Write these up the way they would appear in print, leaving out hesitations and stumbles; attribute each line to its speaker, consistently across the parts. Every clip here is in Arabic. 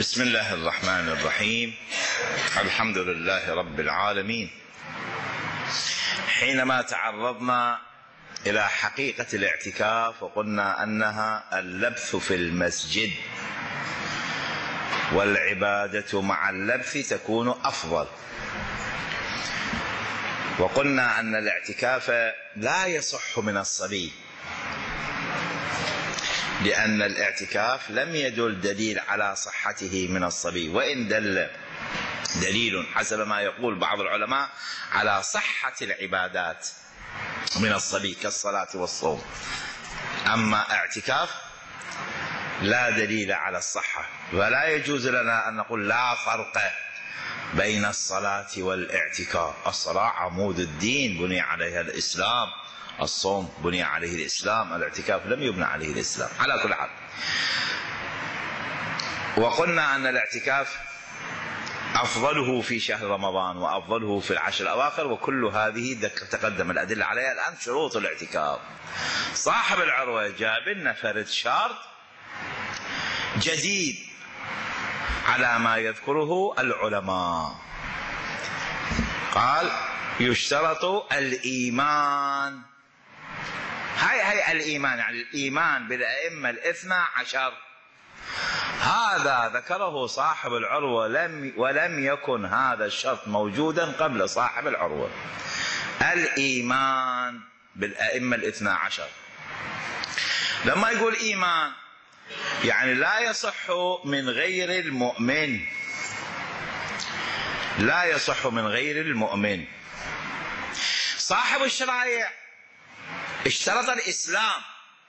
Speaker 1: بسم الله الرحمن الرحيم. الحمد لله رب العالمين. حينما تعرضنا إلى حقيقة الاعتكاف وقلنا أنها اللبث في المسجد، والعبادة مع اللبث تكون أفضل، وقلنا أن الاعتكاف لا يصح من الصبي، لأن الاعتكاف لم يدل دليل على صحته من الصبي، وإن دل دليل حسب ما يقول بعض العلماء على صحة العبادات من الصبي كالصلاة والصوم. أما اعتكاف لا دليل على الصحة، ولا يجوز لنا أن نقول لا فرق بين الصلاة والاعتكاف. الصلاة عمود الدين بني عليها الإسلام، الصوم بني عليه الإسلام، الاعتكاف لم يبنى عليه الإسلام. على كل حال، وقلنا أن الاعتكاف أفضله في شهر رمضان وأفضله في العشر الأواخر، وكل هذه تقدم الأدلة عليها. الآن شروط الاعتكاف. صاحب العروة جاب لنا فرد شرط جديد على ما يذكره العلماء، قال يشترط الإيمان. هاي الإيمان، يعني الإيمان بالأئمة الاثنى عشر. هذا ذكره صاحب العروة ولم يكن هذا الشرط موجودا قبل صاحب العروة. الإيمان بالأئمة الاثنى عشر. لما يقول إيمان يعني لا يصح من غير المؤمن، لا يصح من غير المؤمن. صاحب الشرائع اشترط الإسلام،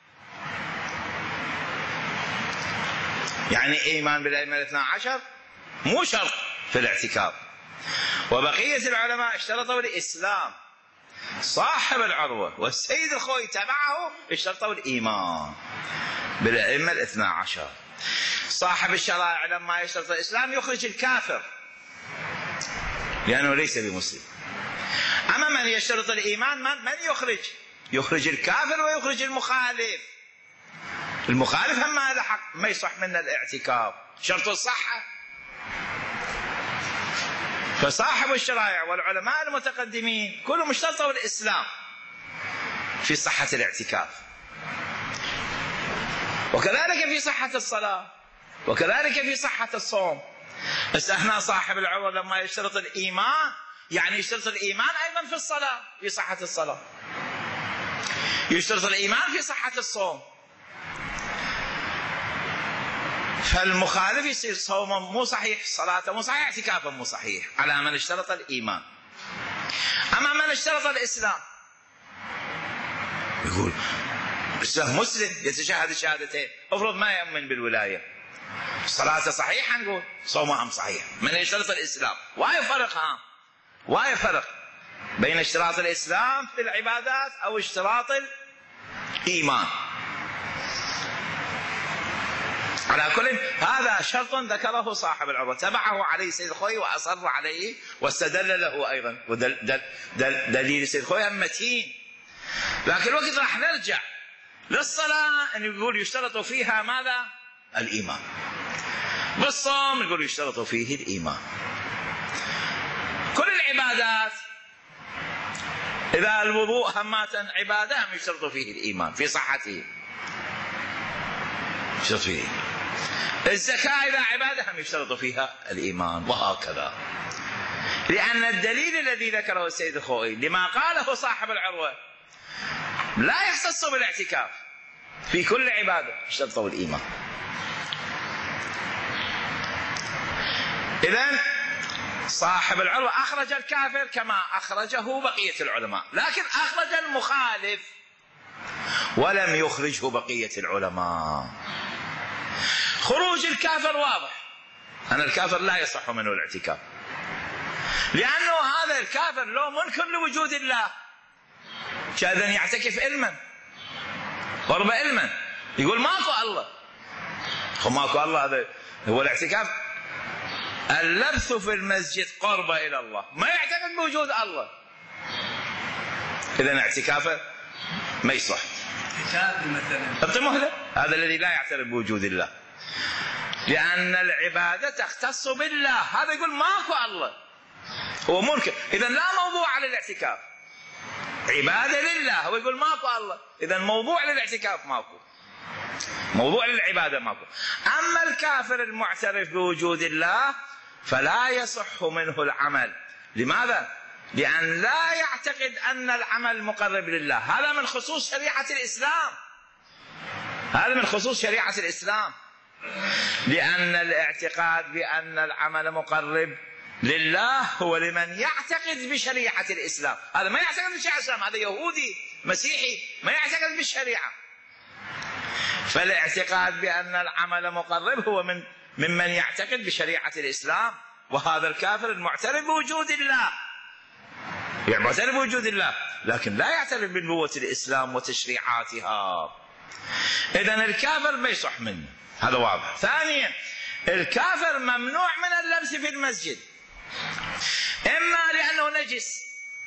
Speaker 1: يعني إيمان بالأئمة الاثنى عشر مو شرط في الاعتكاف، وبقية العلماء اشترطوا الإسلام. صاحب العروة والسيد الخوي تبعه اشترطوا الإيمان بالأئمة الاثنى عشر. صاحب الشرائع لما يشترط الإسلام يخرج الكافر لأنه ليس بمسلم. أما من يشترط الإيمان من يخرج؟ يخرج الكافر ويخرج المخالف. المخالف هم هذا حق ما يصح منه الاعتكاف، شرط الصحة. فصاحب الشرائع والعلماء المتقدمين كلهم اشترطوا الإسلام في صحة الاعتكاف، وكذلك في صحة الصلاة، وكذلك في صحة الصوم. بس هنا صاحب العروة لما يشترط الإيمان يعني يشترط الإيمان أيضا في الصلاة، في صحة الصلاة، يشترط الإيمان في صحة الصوم. فالمخالف يصير صومه مو صحيح، صلاته مو صحيح، اعتكافه مو صحيح على من اشترط الإيمان. أما من اشترط الإسلام يقول الإسلام مسلم يتشهد الشهادتين، افرض ما يؤمن بالولاية، صلاته صحيحة نقول صومه صحيح. من يشترط الإسلام ويفرق بين اشتراط الإسلام في العبادات أو اشتراط الإيمان. على كل هذا شرط ذكره صاحب العروة، تبعه عليه سيد الخوي وأصر عليه واستدل له أيضا، ودليل سيد الخوي متين. لكن الوقت راح نرجع للصلاة أن يقول يشترط فيها ماذا؟ الإيمان. بالصوم يقول يشترط فيه الإيمان. كل العبادات، إذا الوضوء همات عبادة هم يشترط فيه الإيمان في صحته، يشترط فيه. الزكاة إذا عبادة هم يشترط فيها الإيمان، وهكذا. لأن الدليل الذي ذكره السيد الخوئي لما قاله صاحب العروة لا يختص بالاعتكاف، في كل عبادة يشترطوا الإيمان. إذن صاحب العروة أخرج الكافر كما أخرجه بقية العلماء، لكن أخرج المخالف ولم يخرجه بقية العلماء. خروج الكافر واضح أن الكافر لا يصح منه الاعتكاف، لأنه هذا الكافر لو منكر لوجود الله كأذن يعتكف علما قرب علما، يقول ماكو الله، ماكو الله. هذا هو الاعتكاف، اللبث في المسجد قرب إلى الله، ما يعتقد بوجود الله، إذن اعتكافه ما يصح. مثلا هذا الذي لا يعترف بوجود الله، لأن العبادة تختص بالله. هذا يقول ماكو الله، هو منكر، إذا لا موضوع على الاعتكاف، عبادة لله، هو يقول ماكو الله، إذا موضوع للاعتكاف ماكو، موضوع للعبادة ماكو. أما الكافر المعترف بوجود الله فلا يصح منه العمل. لماذا؟ لأن لا يعتقد أن العمل مقرب لله. هذا من خصوص شريعة الإسلام، هذا من خصوص شريعة الإسلام، لأن الاعتقاد بأن العمل مقرب لله هو لمن يعتقد بشريعة الإسلام. هذا ما يعتقد بشريعة الإسلام، هذا يهودي مسيحي ما يعتقد بالشريعة. فالاعتقاد بأن العمل مقرب هو ممن يعتقد بشريعة الإسلام، وهذا الكافر المعترف بوجود الله، يعني معترف بوجود الله لكن لا يعترف بنبوة الإسلام وتشريعاتها. إذن الكافر ما يصح منه، هذا واضح. ثانيا، الكافر ممنوع من اللبس في المسجد، إما لأنه نجس،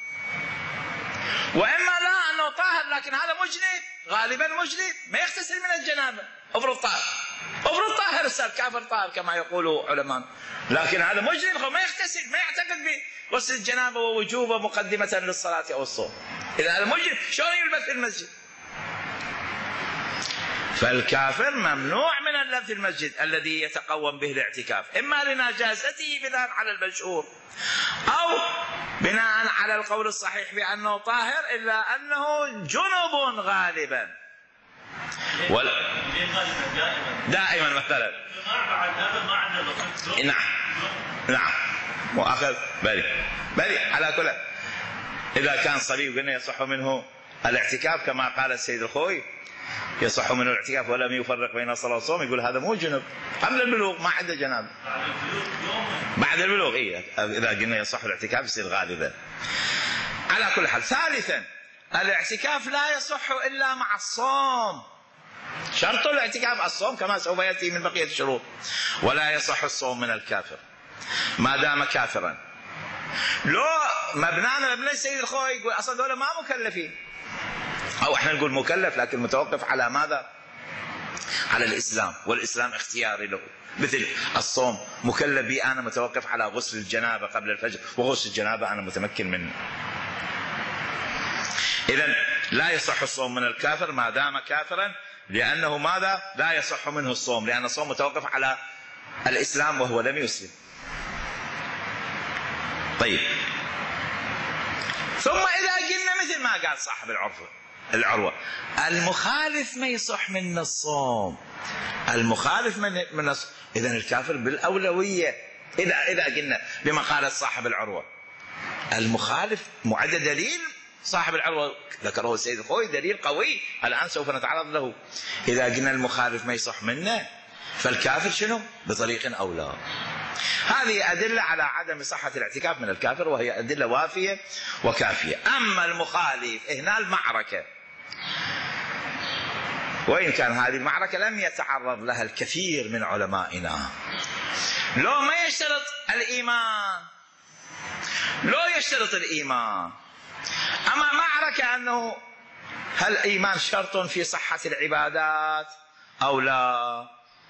Speaker 1: وإما لا أنه طاهر، لكن هذا مجنب، غالبا مجنب ما يغتسل من الجنابة. افرض طاهر، افرض طاهر، صار كافر طاهر كما يقول علماء، لكن هذا مجنب ما يغتسل، ما يعتقد بغسل الجنابة ووجوبه مقدمة للصلاة أو الصوم. إذا هذا مجنب شلون يلبس في المسجد؟ فالكافر ممنوع من اللبس في المسجد الذي يتقوم به الاعتكاف، إما لنجاسته بناء على المشهور، أو بناء على القول الصحيح بأنه طاهر إلا أنه جنب غالبا. دائما مثلا نعم وأخذ بلي على كل. إذا كان صليب قلنا يصح منه الاعتكاف كما قال السيد الخوي، يصح منه الاعتكاف ولم يفرق بين الصلاة والصوم، يقول هذا مو جنب قبل البلوغ، ما عنده جنابه بعد البلوغ. إذا قلنا يصح الاعتكاف يصير غالبا. على كل حال. ثالثا، الاعتكاف لا يصح إلا مع الصوم، شرط الاعتكاف الصوم كما سوف يأتي من بقية الشروط. ولا يصح الصوم من الكافر ما دام كافرا. لو مبنانا مبنى السيد الخوي يقول أصلا دولة ما مكلفين، أو احنا نقول مكلف لكن متوقف على ماذا؟ على الإسلام، والإسلام اختياري له. مثل الصوم مكلف بي أنا متوقف على غسل الجنابة قبل الفجر، وغسل الجنابة أنا متمكن منه. إذن لا يصح الصوم من الكافر ما دام كافرا، لأنه ماذا؟ لا يصح منه الصوم، لأن الصوم متوقف على الإسلام وهو لم يسلم. طيب، ثم إذا قلنا مثل ما قال صاحب العروة المخالف ما يصح من الصوم، المخالف من الصوم، إذن الكافر بالأولوية. إذا قلنا بما قال صاحب العروة المخالف معد دليل صاحب العروة ذكره السيد الخوي دليل قوي الآن سوف نتعرض له. إذا قلنا المخالف ما يصح منه فالكافر شنو؟ بطريق أولى. هذه أدلة على عدم صحة الاعتكاف من الكافر، وهي أدلة وافية وكافية. أما المخالف هنا المعركة، وإن كان هذه المعركة لم يتعرض لها الكثير من علمائنا، لو ما يشترط الإيمان، لو يشترط الإيمان، أما معركة أنه هل الإيمان شرط في صحة العبادات أو لا،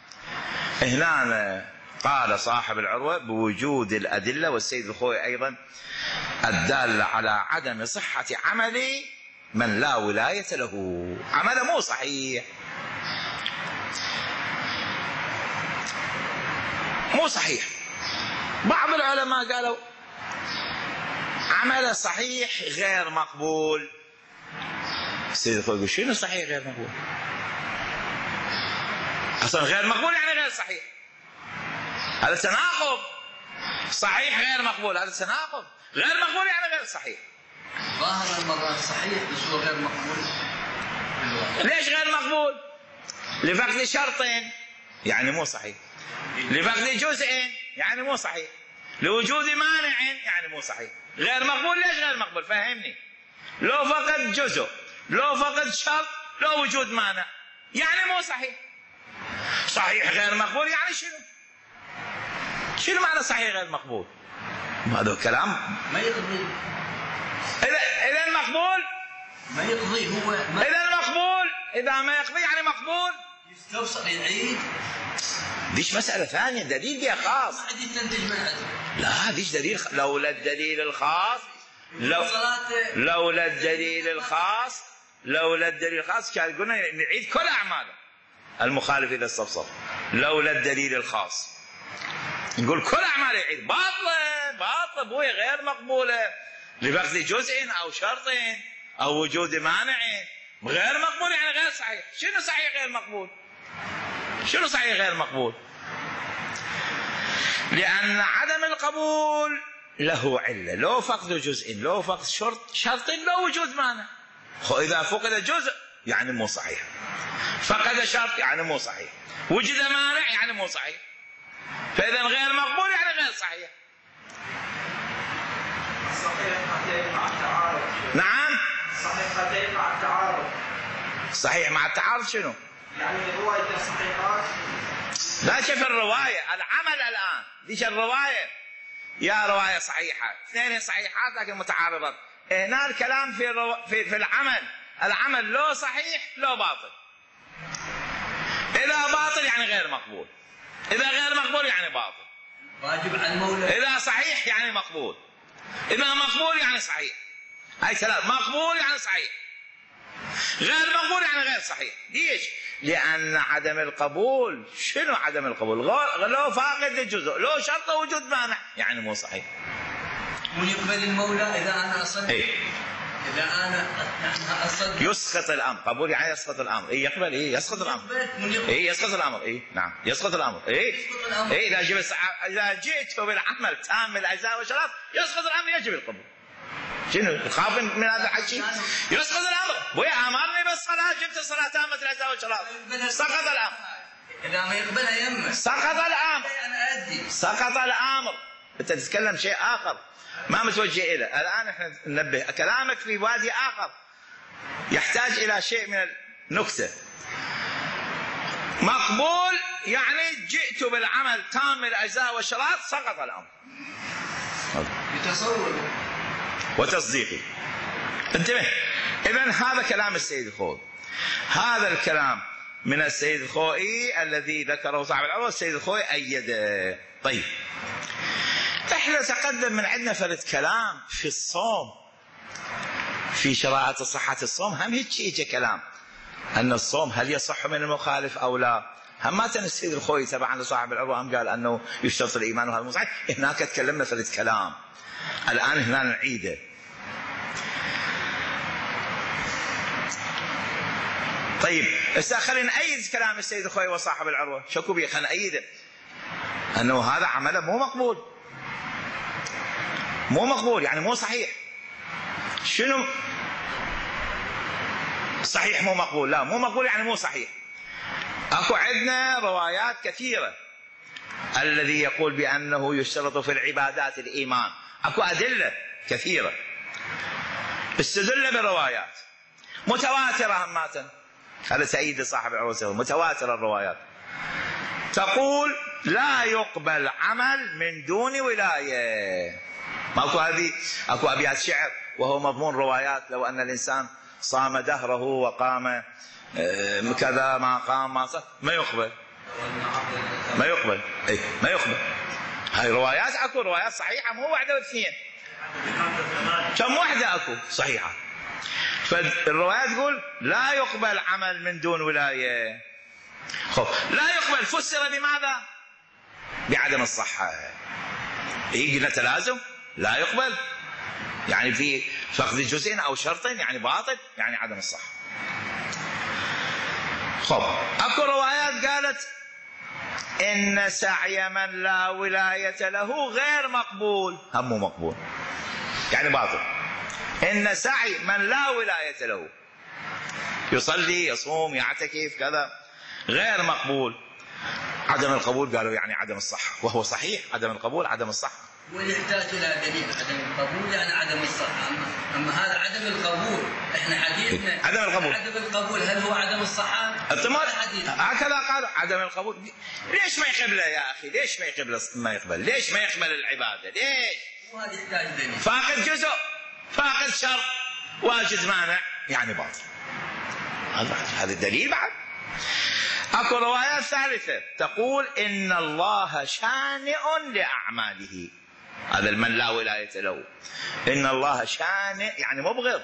Speaker 1: هنا قال صاحب العروة بوجود الأدلة والسيد الخوي أيضا الدالة على عدم صحة عمل من لا ولاية له، عمله مو صحيح، مو صحيح. بعض العلماء قالوا عمله صحيح غير مقبول. السيد الخوي يقول شنو صحيح غير مقبول؟ أصلا غير مقبول يعني غير صحيح، هذا تناقض. صحيح غير مقبول هذا تناقض، غير مقبول يعني غير صحيح.
Speaker 2: ظاهر المرة صحيح بس هو غير مقبول.
Speaker 1: ليش غير مقبول؟ لفقد شرطين يعني مو صحيح، لفقد جزء يعني مو صحيح، لوجود مانع يعني مو صحيح. غير مقبول ليش غير مقبول؟ فهمني. لو فقد جزء، لو فقد شرط، لو وجود مانع يعني مو صحيح. صحيح غير مقبول يعني شنو معنى صحيح غير مقبول؟ هذا كلام
Speaker 2: ما يقضي.
Speaker 1: إذا المقبول
Speaker 2: ما يقضي هو
Speaker 1: إذا المقبول إذا ما يقضي يعني مقبول،
Speaker 2: يستوصل يعيد.
Speaker 1: ديش مسألة ثانية، دليل بها خاص.
Speaker 2: ما حد يستنتج من عدم.
Speaker 1: لا ديش دليل لولا الدليل الخاص لولا الدليل الخاص كان قلنا نعيد كل أعماله المخالف إذا استفسر. لولا الدليل الخاص نقول كل أعماله يعيد. باطلة بويا غير مقبولة لفقد جزء أو شرط أو وجود مانع. غير مقبول يعني غير صحيح. شنو صحيح غير مقبول؟ شنو صحيح غير مقبول؟ لأن عدم القبول له علة، لو فقد جزء، لو فقد شرط، لو وجود مانع. إذا فقد جزء يعني مو صحيح، فقد شرط يعني مو صحيح، وجد مانع يعني مو صحيح. فإذا غير مقبول يعني غير صحيح. نعم
Speaker 3: صحيحتين مع التعارض.
Speaker 1: صحيح مع التعارض شنو؟
Speaker 3: يعني رواية صحيحات.
Speaker 1: لا شوف الرواية العمل الآن ليش الرواية يا رواية صحيحة اثنين صحيحات لكن متعارضات. هنا الكلام في العمل لو صحيح لو باطل. إذا باطل يعني غير مقبول، إذا غير مقبول يعني باطل.
Speaker 2: واجب على المولى.
Speaker 1: إذا صحيح يعني مقبول، إذا مقبول يعني صحيح. هاي ثلاث، مقبول يعني صحيح، غير مقبول يعني غير صحيح. ليش؟ لأن عدم القبول، شنو عدم القبول؟ لو فاقد الجزء، لو شرط وجود مانع يعني مو صحيح.
Speaker 2: من يقبل المولى إذا أنا أصدق. إذا أنا أصدق
Speaker 1: يسقط الأمر. قبول يعني يسقط الأمر. يقبل يسقط الأمر. يسقط الأمر. نعم يسقط الأمر. إذا جئت بالعمل تام الأجزاء والشرط يسقط الأمر يجب القبول. شنو تخاف من هذا الحكي؟ يسقط الأمر. ويا أمرني بالصلاة جبت الصلاة تامة الأجزاء والشرط سقط الأمر.
Speaker 2: إذا ما يقبلها يمه
Speaker 1: سقط الأمر.
Speaker 2: أنا أدي
Speaker 1: سقط الأمر. أنت تتكلم شيء آخر ما متوجه إليه. الآن احنا ننبه كلامك في وادي آخر يحتاج إلى شيء من النكتة. مقبول يعني جئت بالعمل تام الأجزاء والشرائط سقط الأمر.
Speaker 2: يتصور
Speaker 1: وتصديقي. انتبه. إذن هذا كلام السيد الخوئي. هذا الكلام من السيد الخوئي الذي ذكره صاحب العروة. السيد الخوئي أيده. طيب احنا تقدم من عندنا فرد كلام في الصوم، في شرائط صحة الصوم هم هيك يجي كلام أن الصوم هل يصح من المخالف أو لا. هم ما السيد الخوئي تبعا لصاحب العروة هم قال أنه يشترط الإيمان وهذا مصحيح. هناك تكلمنا فرد كلام الآن هنا نعيده. طيب هسه خلينا نأيد كلام السيد الخوئي وصاحب العروة. شكو بيه خلينا نأيده أنه هذا عمله مو مقبول، مو مقبول يعني مو صحيح. شنو صحيح مو مقبول؟ لا مو مقبول يعني مو صحيح. اكو عندنا روايات كثيرة الذي يقول بأنه يشترط في العبادات الإيمان. اكو أدلة كثيرة استدل بروايات متواترة هماتا. هذا سيد صاحب العروة متواترة الروايات تقول لا يقبل عمل من دون ولاية. ماكو هذه اكو ابيات شعر وهو مضمون روايات لو ان الانسان صام دهره وقام كذا ما قام ما يقبل. ما يقبل. ما يقبل. هاي روايات اكو روايات صحيحه مو واحده واثنين، كم واحده اكو صحيحه. فالروايات تقول لا يقبل عمل من دون ولايه. لا يقبل فسر بماذا؟ بعدم الصحه. قلنا تلازم لا يقبل يعني في فقد جزء أو شرط يعني باطل يعني عدم الصحة. اكو روايات قالت إن سعي من لا ولاية له غير مقبول. هم مو مقبول يعني باطل. إن سعي من لا ولاية له يصلي يصوم يعتكف كذا غير مقبول. عدم القبول قالوا يعني عدم الصحة، وهو صحيح عدم القبول عدم الصحة.
Speaker 2: ويحتاج إلى دليل عدم القبول يعني عدم الصحة. أما هذا عدم القبول إحنا حديثنا
Speaker 1: عدم القبول.
Speaker 2: عدم القبول هل هو عدم الصحة؟
Speaker 1: هكذا قالوا عدم القبول. ليش ما يقبله يا أخي؟ ليش ما يقبل؟ ما يقبل ليش ما يقبل العبادة؟ ليش؟
Speaker 2: وهذا يحتاج دليل.
Speaker 1: فاقد جزء فاقد شرط واجد مانع يعني باطل. هذا الدليل بعد. اكو روايات ثالثة تقول إن الله شانئ لأعماله، هذا المن لا ولاية له. إن الله شانئ يعني مبغض.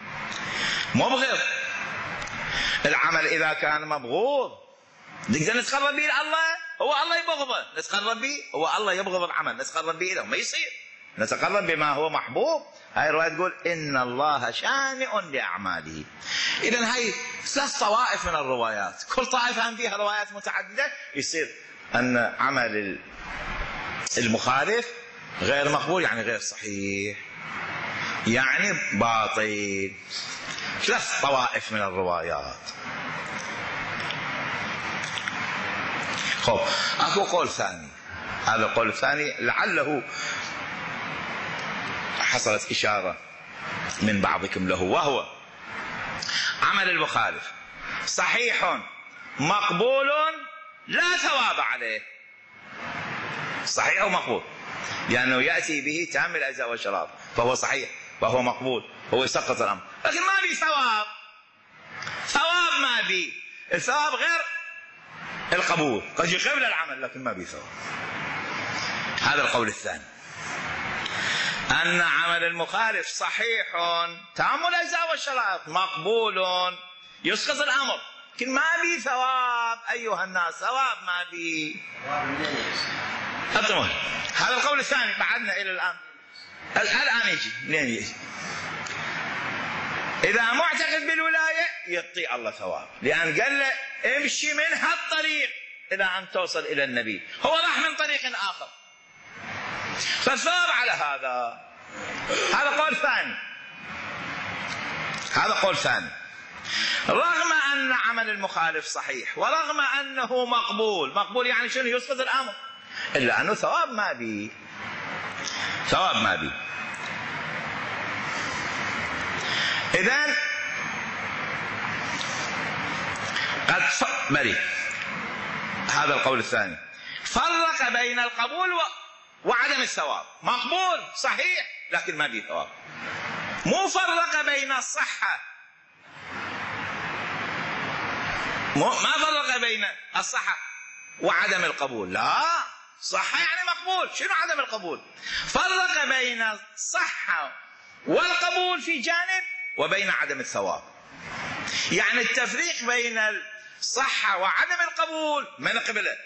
Speaker 1: العمل إذا كان مبغوض نقدر نتقرب به إلى الله، هو الله يبغضه نتقرب به، هو الله يبغض العمل نتقرب به إليه، ما يصير نتقرب بما هو محبوب. هاي الرواية تقول إن الله شانئ لأعماله. إذن هاي 3 طوائف من الروايات، كل طائفة فيها روايات متعددة، يصير أن عمل المخالف غير مقبول يعني غير صحيح، يعني باطل. 3 طوائف من الروايات. خب اكو قول ثاني، هذا القول الثاني لعله حصلت إشارة من بعضكم له، وهو عمل المخالف صحيح مقبول لا ثواب عليه. صحيح ومقبول لأنه يأتي به تام الأجزاء والشرائط، فهو صحيح وهو مقبول، هو يسقط الأمر، لكن ما بي ثواب ما بي. الثواب غير القبول، قد يقبل العمل لكن ما بي ثواب. هذا القول الثاني، أن عمل المخالف صحيح تام الأجزاء والشرائط مقبول يسقط الأمر، لكن ما بي ثواب. أيها الناس ثواب ما بي. هذا القول الثاني بعدنا إلى الآن يجي منين يجي؟ إذا معتقد بالولاية يعطي الله ثواب، لأن قال له امشي من هالطريق إلى أن توصل إلى النبي، هو راح من طريق آخر فالثواب على هذا. هذا قول ثاني. رغم أن عمل المخالف صحيح ورغم أنه مقبول يعني شنو؟ يسقط الأمر، إلا أنه ثواب ما بي. إذن قد هذا القول الثاني فرق بين القبول وعدم الثواب. مقبول صحيح لكن ما بي ثواب. مو فرق بين الصحة، ما فرق بين الصحة وعدم القبول، لا، صحة يعني مقبول. شنو عدم القبول؟ فرق بين الصحة والقبول في جانب وبين عدم الثواب. يعني التفريق بين الصحة وعدم القبول من قبله،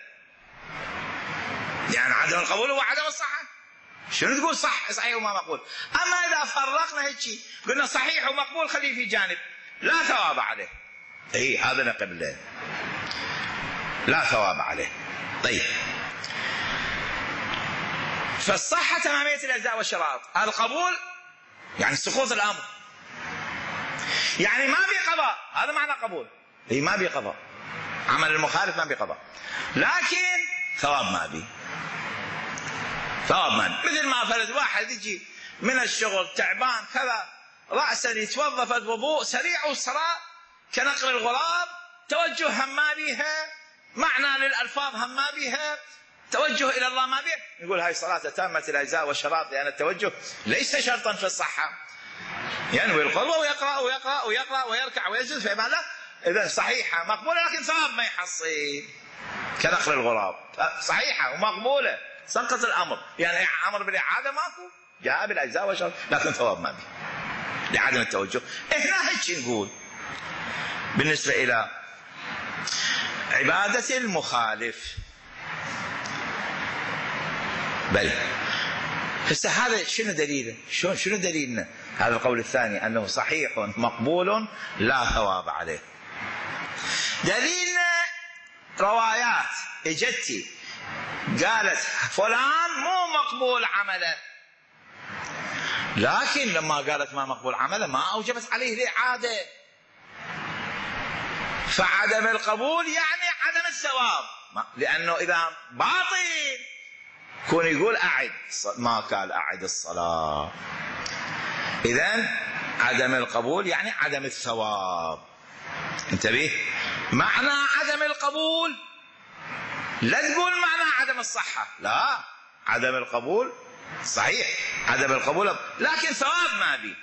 Speaker 1: يعني عدم القبول هو عدم الصحة. شنو تقول صحيح وما مقبول؟ أما إذا فرقنا هيك قلنا صحيح ومقبول خليه في جانب لا ثواب عليه، هذا نقبله لا ثواب عليه. طيب، فالصحة تمامية الأجزاء والشرائط، القبول يعني سقوط الأمر، يعني ما في قضاء، هذا معنى قبول. ما في قضاء، عمل المخالف ما في قضاء، لكن ثواب ما بي. مثل ما فرض واحد يجي من الشغل تعبان كذا، رأسا يتوظف وضوء سريع والصلاة كنقر الغراب، توجه هم ما بيها، معنى للألفاظ هم ما بيها، توجه إلى الله ما بيه، يقول هاي صلاة تامة الأجزاء والشرائط، لأن التوجه ليس شرطا في الصحة. ينوي القربة ويقرأ ويركع ويسجد في الله، إذا صحيحة مقبولة لكن ثواب ما يحصل كنقر الغراب. صحيحة ومقبولة سقط الأمر، يعني أمر بالإعادة ماكو، جاء بالأجزاء والشرائط لكن ثواب ما بيه لعدم التوجه. إحنا هيك نقول بالنسبة إلى عبادة المخالف. بل هسه هذا شنو دليله؟ شنو دليلنا؟ هذا القول الثاني أنه صحيح مقبول لا ثواب عليه. دليلنا روايات اجتي قالت فلان مو مقبول عمله، لكن لما قالت ما مقبول عمله ما أوجبت عليه الإعادة، فعدم القبول يعني عدم الثواب، لأنه إذا باطل كون يقول أعد، ما قال أعد الصلاة. إذن عدم القبول يعني عدم الثواب. انتبه، معنى عدم القبول لا تقول معنى عدم الصحة، لا، عدم القبول صحيح، عدم القبول لكن ثواب ما بي.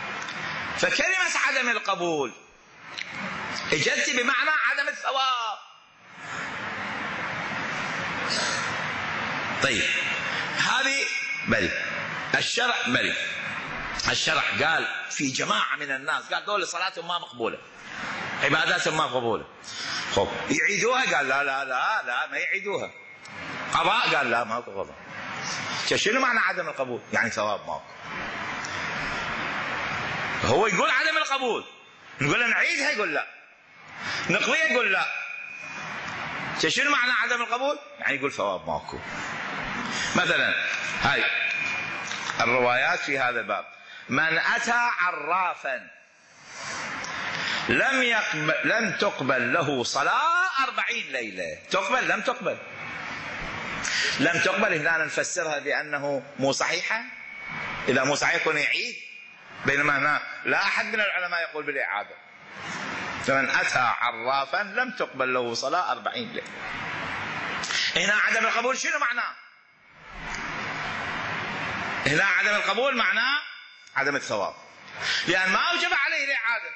Speaker 1: فكلمة عدم القبول اجت بمعنى عدم الثواب، طيب هذه بلي الشرع بلي الشرع قال في جماعة من الناس قال دول صلاتهم ما مقبولة عباداتهم ما مقبولة خب يعيدوها قال لا لا لا لا ما يعيدوها قضاء قال لا ما قضاء شنو معنى عدم القبول يعني ثواب ماكو هو يقول عدم القبول نقول له نعيدها يقول لا نقضيها يقول لا شنو معنى عدم القبول يعني يقول ثواب ماكو مثلا هاي الروايات في هذا الباب من أتى عرافا لم تقبل له صلاة 40 ليلة تقبل لم تقبل لم تقبل هنا نفسرها بأنه مو صحيحة إذا مو صحيح يكون يعيد بينما هنا لا أحد من العلماء يقول بالإعادة فمن أتى عرافا لم تقبل له صلاة 40 ليلة هنا عدم القبول شنو معناه هنا عدم القبول معناه عدم الثواب لأن ما أوجب عليه الإعادة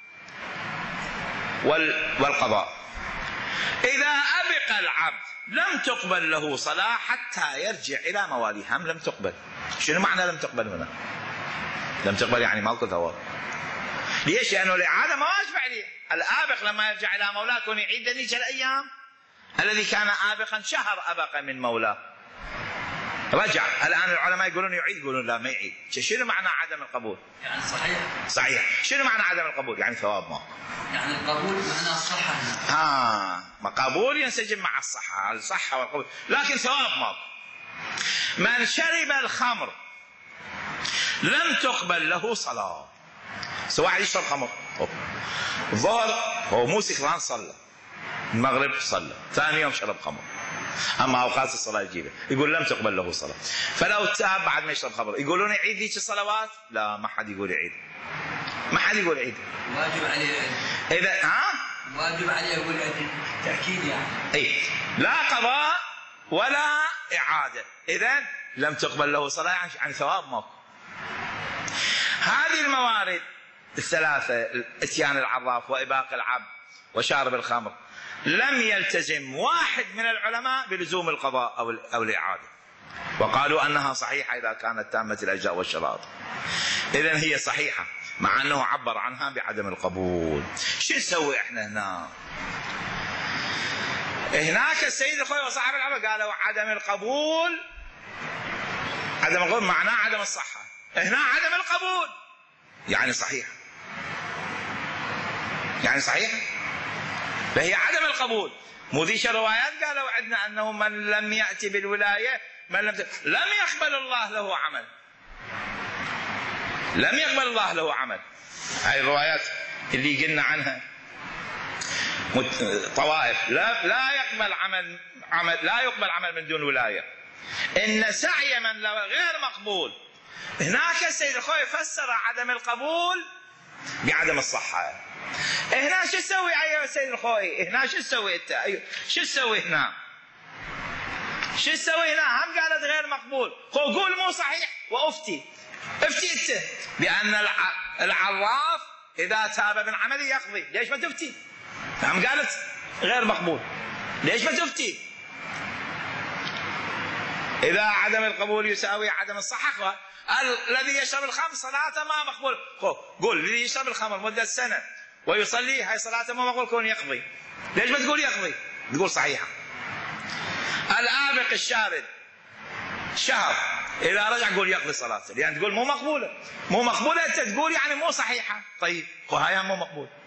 Speaker 1: والقضاء إذا أبق العبد لم تقبل له صلاة حتى يرجع إلى مواليه هم لم تقبل شنو معنى لم تقبل هنا لم تقبل يعني ماكو ثواب ليش لأنه الإعادة ما واجب عليه الآبق لما يرجع إلى مولاه يكون يعيد ذلك الأيام الذي كان آبقا شهر أبق من مولاه رجع الآن العلماء يقولون يعيد يقولون لا ما يعيد شنو معنى عدم القبول
Speaker 2: يعني صحيح
Speaker 1: صحيح شنو معنى عدم القبول يعني ثواب ماكو
Speaker 2: يعني القبول معناه الصحة
Speaker 1: قبول ينسجم مع الصحة والقبول لكن ثواب ماكو من شرب الخمر لم تقبل له صلاة سواء يشرب خمر الظهر هو مو سكران صلى المغرب صلى ثاني يوم شرب خمر اما اوقات الصلاه يجيبه يقول لم تقبل له صلاه فلو تاب بعد ما يشرب خمر يقولون يعيد ذيك الصلوات لا ما حد يقول يعيد ما حد يقول يعيد
Speaker 2: واجب عليه
Speaker 1: اذا
Speaker 2: واجب عليه يقول تاكيد يعني
Speaker 1: اي لا قضاء ولا اعاده اذا لم تقبل له صلاه يعني ثواب ماكو هذه الموارد الثلاثه اتيان العراف واباق العبد وشارب الخمر لم يلتزم واحد من العلماء بلزوم القضاء أو الإعادة وقالوا أنها صحيحة إذا كانت تامة الأجزاء والشرائط إذن هي صحيحة مع أنه عبر عنها بعدم القبول شو نسوي إحنا هنا هناك السيد الخوي وصاحب العمل قالوا عدم القبول معناه عدم الصحة هنا عدم القبول يعني صحيح فهي عدم القبول مو ذيش الروايات قالوا عندنا أنه من لم يأتي بالولاية لم يقبل الله له عمل هاي الروايات اللي قلنا عنها طوائف لا يقبل عمل من دون ولاية إن سعي من غير مقبول هناك السيد الخوي فسر عدم القبول بعدم الصحة هنا شو تسوي يا سيد الخوي هنا شو تسوي انت شو تسوي هنا هم قالت غير مقبول قول مو صحيح وافتي انت بان العراف اذا تاب من عمله يقضي ليش ما تفتي هم قالت غير مقبول ليش ما تفتي اذا عدم القبول يساوي عدم الصحة الذي يشرب الخمر صلاته ما مقبول قول الذي يشرب الخمر مدة سنة ويصلي هاي صلاته ما مقبول كون يقضي ليش ما تقول يقضي تقول صحيحة الآبق الشارد شهر إذا رجع قول يقضي صلاته لأن تقول مو مقبولة أنت تقول يعني مو صحيحة طيب هاي مو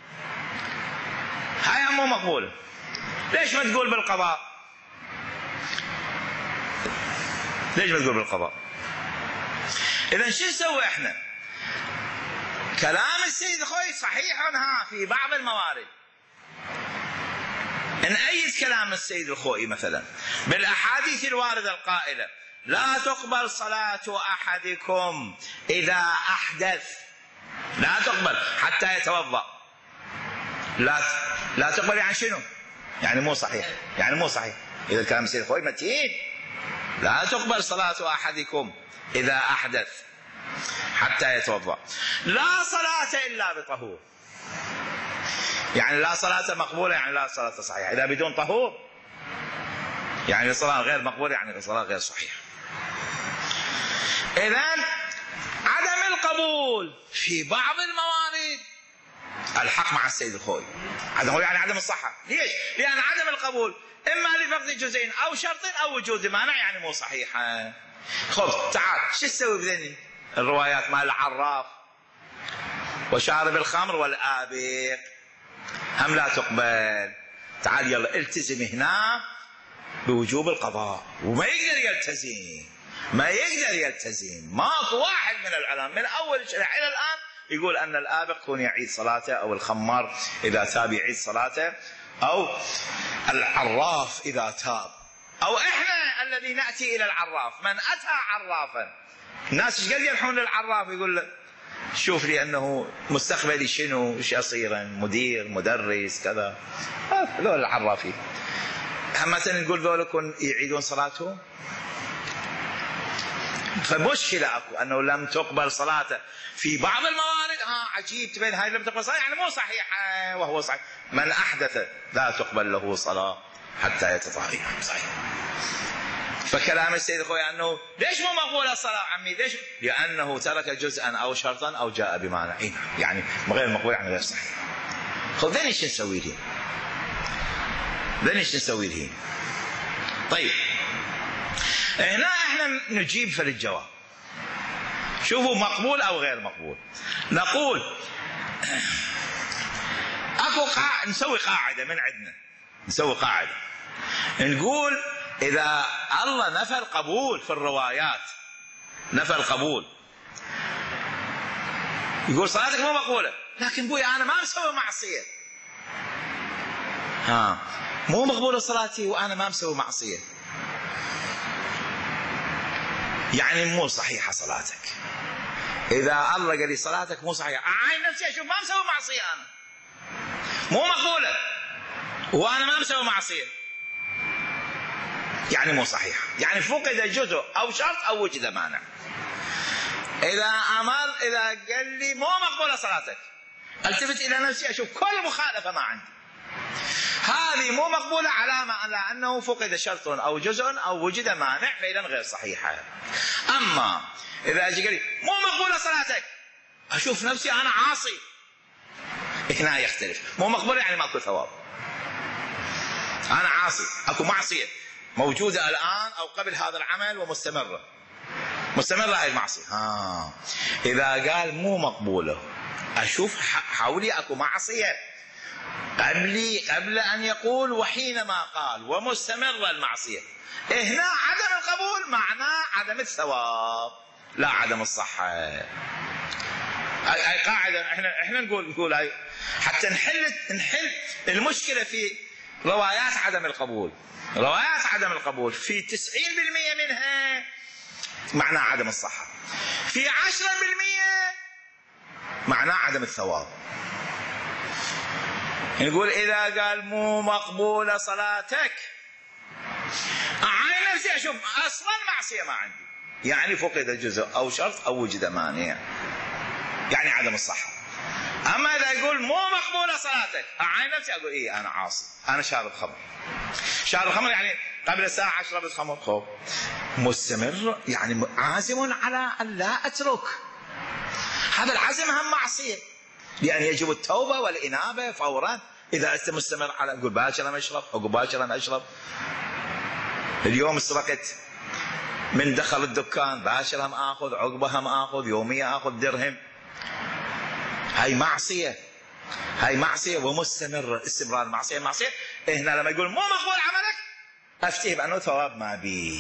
Speaker 1: مقبولة ليش ما تقول بالقضاء إذن شو نسوي إحنا كلام السيد خوي صحيح في بعض الموارد إن أيد كلام السيد الخوئي مثلا بالأحاديث الواردة القائلة لا تقبل صلاة أحدكم إذا أحدث لا تقبل حتى يتوضأ لا تقبل يعني شنو يعني مو صحيح إذا كلام السيد الخوئي متين لا تقبل صلاة أحدكم إذا أحدث حتى يتوضأ لا صلاة إلا بطهور يعني لا صلاة مقبولة يعني لا صلاة صحيحة إذا بدون طهور يعني الصلاة غير مقبولة، يعني الصلاة غير صحيحة. إذن عدم القبول في بعض الموارد الحق مع السيد الخوي، هذا يعني عدم الصحة. ليش؟ لأن عدم القبول إما لفقد جزئين أو شرط أو وجود مانع، يعني مو صحيحة. خذ تعال شو تسوي بذني الروايات مال العراف وشارب الخمر والآبق هم لا تقبل. تعال يلا التزم هنا بوجوب القضاء، وما يقدر يلتزم، ما يقدر يلتزم. ماكو واحد من العلماء من أول الشريعة إلى الآن يقول أن الآبق يكون يعيد صلاته، أو الخمار إذا تاب يعيد صلاته، أو العراف إذا تاب، أو إحنا الذي نأتي إلى العراف. من أتى عرافا، الناس ايش قد يروحون للعراف يقول له شوف لي أنه مستقبلي شنو، ايش أصير مدير مدرس كذا. ذول العرافين هم مثلا نقول ذولكم يعيدون صلاتهم. فمشكلة أكو أنه لم تقبل صلاته في بعض الموارد. عجيب تبين هاي لم تقبل صلاة يعني مو صحيحة، وهو صحيح. من أحدث لا تقبل له صلاة حتى يتطهر. صحيح. فكلام السيد الخوي أنه ليش مو مقبولة الصلاة عمي؟ ليش؟ لأنه ترك جزءا أو شرطا أو جاء بمعنى. يعني غير مقبول، يعني غير صحيح. خذ ذني شو نسوي له؟ ذني شو نسوي له؟ طيب هنا احنا نجيب في الجواب. شوفوا مقبول او غير مقبول. نقول اكو نسوي قاعده من عندنا، نسوي قاعده نقول اذا الله نفى القبول في الروايات، نفى القبول، يقول صلاتك مو مقبوله، لكن بوي انا ما مسوي معصيه. مو مقبوله صلاتي وانا ما مسوي معصيه، يعني مو صحيحة صلاتك. إذا الله قال لي صلاتك مو صحيحة، أعاين نفسي أشوف ما مسوي معصية، أنا مو مقبولة وأنا ما مسوي معصية، يعني مو صحيحة، يعني فقد جزء أو شرط أو وجد مانع. إذا قال لي مو مقبولة صلاتك، التفت إلى نفسي أشوف كل مخالفة ما عندي، هذه مو مقبولة علامة على أنه فقد شرط أو جزء أو وجد مانع، فإذا غير صحيحة. أما إذا أجي قال لي مو مقبولة صلاتك، أشوف نفسي أنا عاصي، هنا يختلف. مو مقبولة يعني ماكو ثواب، أنا عاصي، أكو معصية موجودة الآن أو قبل هذا العمل ومستمرة هاي المعصية. إذا قال مو مقبولة، أشوف حولي أكو معصية قبل أن يقول وحينما قال ومستمر المعصية. هنا عدم القبول معناه عدم الثواب لا عدم الصحة. هاي قاعدة احنا نقول هاي حتى نحل المشكلة في روايات عدم القبول. روايات عدم القبول في 90% منها معناه عدم الصحة، في 10% معناه عدم الثواب. نقول إذا قال مو مقبولة صلاتك، أعاين نفسي أشوف أصلا معصية ما عندي، يعني فقد جزء أو شرط أو وجد مانع، يعني عدم الصحة. أما إذا يقول مو مقبولة صلاتك، أعاين نفسي أقول إيه أنا عاصي، أنا شارب خمر. شارب خمر يعني قبل الساعة شربت خمر، خوف مستمر، يعني عازم على أن لا أترك. هذا العزم هم معصية، لأن يجب التوبة والإنابة فورا. إذا أنت مستمر على أقول باكر أشرب، أقول باكر أشرب، اليوم سرقت من دخل الدكان باكر هم آخذ، عقبة هم آخذ، يومية آخذ درهم، هاي معصية ومستمر، استمرار معصية. هنا لما يقول مو مقبول عملك، أفتيه بأنه ثواب ما بيه.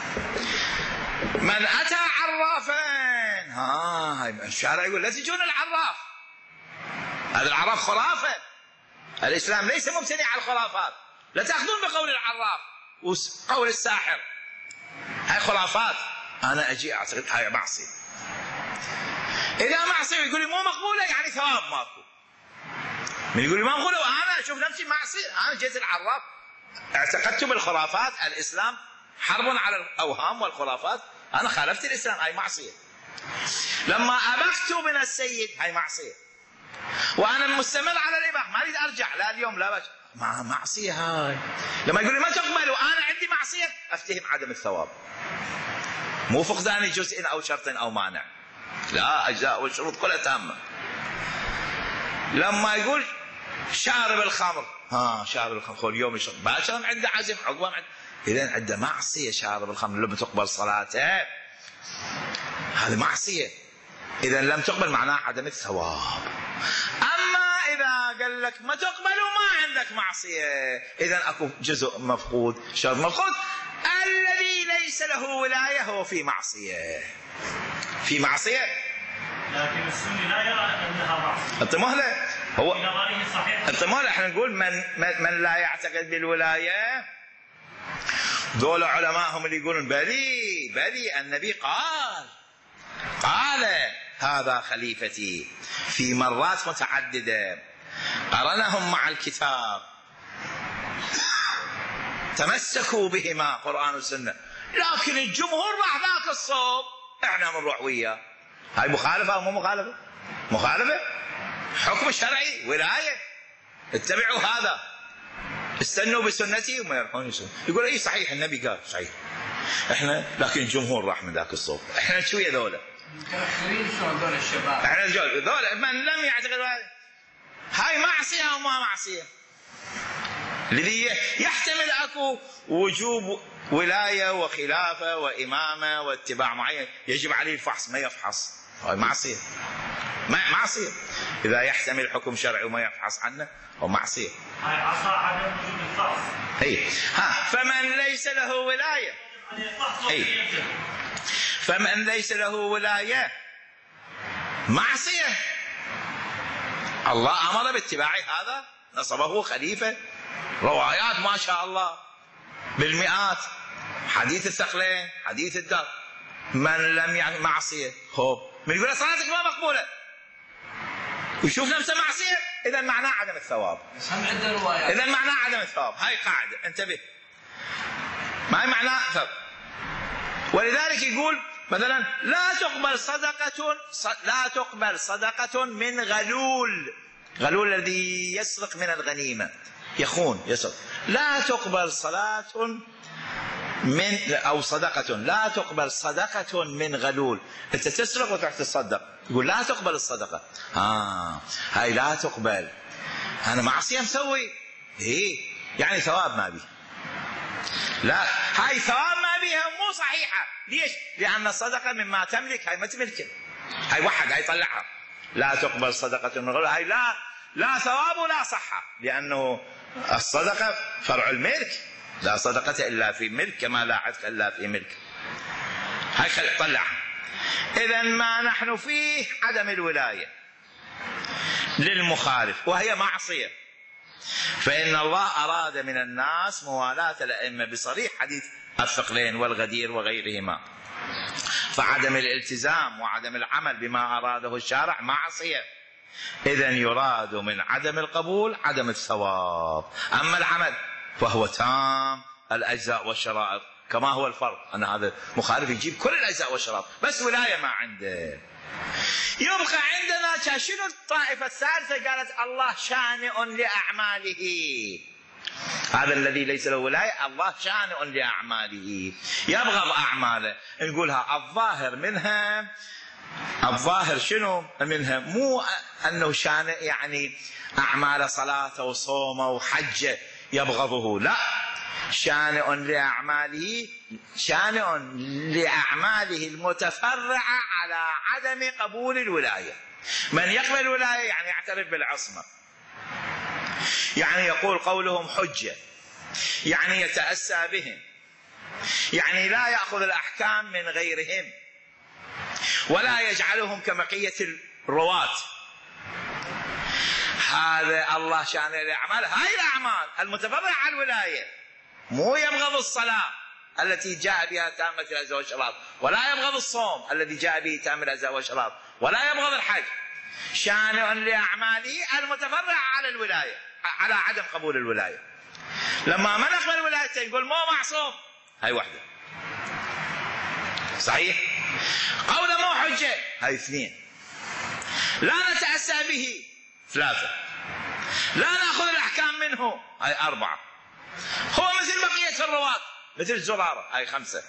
Speaker 1: من أتى عرافا، هاي الشارع يقول لا تجون العراف، هذا العراف خرافة. الإسلام ليس مبتني على الخرافات، لا تأخذون بقول العراف وقول الساحر، هاي خرافات. أنا أجي أعتقد هاي معصية. إذا معصية يقول لي مو مقبولة، يعني ثواب ماكو. من يقول لي ما مقبولة وأنا أشوف نفسي معصية، أنا جيت العراف اعتقدت بالخرافات، الإسلام حرب على الأوهام والخرافات، أنا خالفت الإسلام، هاي معصية. لما أبحت من السيد، هاي معصية. وأنا مستمر على الإباحة، ما أريد أرجع لا اليوم لا باش، معصية هاي. لما يقول لي ما تقبل وأنا عندي معصية أفتهم عدم الثواب، مو فقدان جزء أو شرط أو مانع، لا، أجزاء والشروط كلها تامة. لما يقول شارب الخمر، شارب الخمر اليوم يشرب، باكر عنده عزم، عقبه عنده، إذن عنده معصية شارب الخمر، لم تقبل صلاته، هذه معصية، إذا لم تقبل معناه عدم الثواب. أما إذا قال لك ما تقبل وما عندك معصية، إذا أكو جزء مفقود، شرط مفقود، الذي ليس له ولاية هو في معصية، في معصية،
Speaker 4: لكن السني لا يرى أنها معصية.
Speaker 1: أنت مهلة هو
Speaker 4: في نظره صحيح.
Speaker 1: أنت مهلة، احنا نقول من لا يعتقد بالولاية، دول علماءهم اللي يقولون بلي النبي قال هذا خليفتي في مرات متعددة، قرنهم مع الكتاب، تمسكوا بهما قرآن وسنة، لكن الجمهور راح ذاك الصوب، احنا بنروح وياه. هاي مخالفة أو مو مخالفة؟ مخالفة، حكم شرعي، ولاية، اتبعوا هذا، استنوا بسنتي وما يروحون يسنوا. يقول اي صحيح النبي قال صحيح، احنا لكن الجمهور راح من ذاك الصوب، احنا شويه ذولا
Speaker 2: متأخرين شلون ذول الشباب؟
Speaker 1: احنا ذولا من لم يعتقد هاي معصيه او ما معصيه، الذي يحتمل اكو وجوب ولايه وخلافه وامامه واتباع معين يجب عليه الفحص، ما يفحص، هاي معصيه، معصيه، اذا يحتمل حكم شرعي وما يفحص عنه هو معصيه.
Speaker 4: هاي عصا عدم وجود الفحص.
Speaker 1: اي فمن ليس له ولايه، فمن ليس له ولايه معصيه، الله امر باتباع هذا، نصبه خليفه، روايات ما شاء الله بالمئات، حديث الثقلين، حديث الدار، من لم معصيه هو من يقول صلاتك ما مقبوله ويشوف نفسه معصيه، اذا معناه عدم الثواب، اذا معناه عدم الثواب، هاي قاعده انتبه، ما هي معناه ثواب. ولذلك يقول مثلا لا تقبل صدقة من غلول الذي يسرق من الغنيمة، يخون يسرق، لا تقبل صلاة من أو صدقة، لا تقبل صدقة من غلول، أنت تسرق وتروح تصدق، يقول لا تقبل الصدقة، هاي لا تقبل، أنا معصية مسوي، يعني ثواب ما بي، لا هاي ثواب ما بيها مو صحيحة، ليش؟ لأن الصدقة مما تملك، هاي ما تملكه، هاي وحد هاي طلعها، لا تقبل صدقة من غلول، هاي لا ثواب ولا صحة، لأنه الصدقة فرع الملك، لا صدقة إلا في ملك كما لا عتق إلا في ملك، هاي طلعها. إذا ما نحن فيه عدم الولاية للمخالف وهي معصية، فإن الله أراد من الناس موالاة الأئمة بصريح حديث الثقلين والغدير وغيرهما، فعدم الالتزام وعدم العمل بما أراده الشارع معصية، إذن يراد من عدم القبول عدم الثواب، أما العمل فهو تام الأجزاء والشرائط، كما هو الفرق أن هذا مخالف يجيب كل الأجزاء والشرائط بس ولاية ما عنده. يبقى عندنا شنو الطائفة الثالثة؟ قالت الله شانئ لأعماله، هذا الذي ليس له ولاية الله شانئ لأعماله، يبغض أعماله، نقولها الظاهر منها، الظاهر شنو منها؟ مو أنه شانئ يعني أعمال صلاة وصوم وحج يبغضه، لا، شانئ لأعماله، شانئ لأعماله المتفرعة على عدم قبول الولاية. من يقبل الولاية يعني يعترف بالعصمة، يعني يقول قولهم حجة، يعني يتأسى بهم، يعني لا يأخذ الأحكام من غيرهم ولا يجعلهم كبقية الرواة، هذا الله شانئ لأعمال، هاي الأعمال المتفرعة على الولاية، مو يبغض الصلاة التي جاء بها تامة الأجزاء والشرائط، ولا يبغض الصوم الذي جاء به تام الأجزاء والشرائط، ولا يبغض الحج، شانئ لأعماله المتفرعة على الولاية، على عدم قبول الولاية. لما ما نقبل الولاية نقول مو معصوم، هاي واحدة صحيح، قوله مو حجة، هاي اثنين، لا نتأسى به، ثلاثة، لا نأخذ الأحكام كان منه هاي 4. هو مثل بقية الرواة مثل زرارة هاي 5.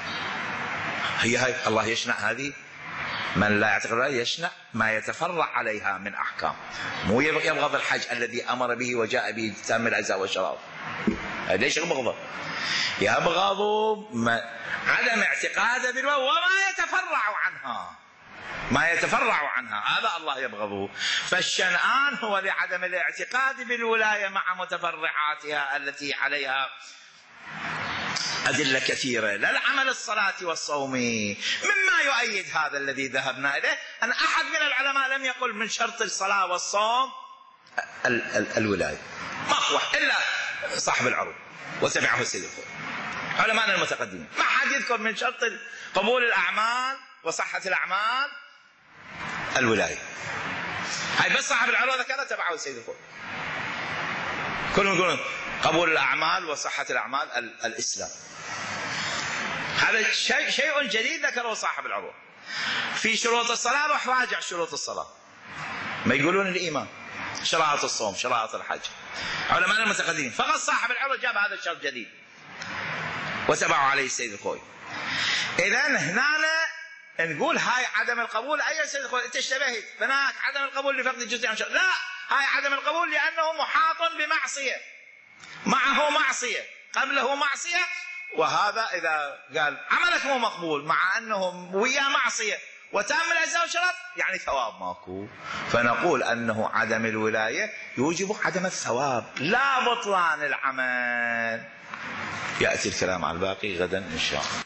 Speaker 1: هاي الله يشنع هذه. من لا يعتقد يشنع ما يتفرع عليها من أحكام. مو يبغض الحج الذي أمر به وجاء به تام العزاء والشراب. ليش يبغضه؟ يبغض عدم اعتقاده بالولاية وما يتفرع عنها. ما يتفرع عنها هذا الله يبغضه. فالشنآن هو لعدم الاعتقاد بالولاية مع متفرعاتها التي عليها أدلة كثيرة. لا العمل الصلاة والصوم. مما يؤيد هذا الذي ذهبنا إليه أن أحد من العلماء لم يقل من شرط الصلاة والصوم الولاية، ما هو إلا صاحب العروض وتبعه السيد الخوي. علماءنا المتقدمين ما حد يذكر من شرط قبول الأعمال وصحة الأعمال الولاية. هاي بس صاحب العروض ذكرها تبعه السيد الخوي. كلهم يقولون قبول الأعمال وصحة الأعمال الإسلام. هذا شيء جديد ذكره صاحب العروض. في شروط الصلاة روح راجع شروط الصلاة، ما يقولون الإيمان، شرائط الصوم، شرائط الحج. علماء المتقدمين فقط صاحب العروض جاب هذا الشرط جديد وتبعه عليه السيد الخوي. إذن هنا نقول هاي عدم القبول. أي سيد الخوي أنت اشتبهت هناك عدم القبول لفقد الجزء عن شرط. لا، هاي عدم القبول لأنه محاط بمعصية، معه معصية، قبله معصية، وهذا إذا قال عملك مو مقبول مع أنه ويا معصية وتم العزاء والشرط يعني ثواب ماكو. فنقول أنه عدم الولاية يوجب عدم الثواب لا بطلان العمل. يأتي الكلام على الباقي غدا إن شاء الله.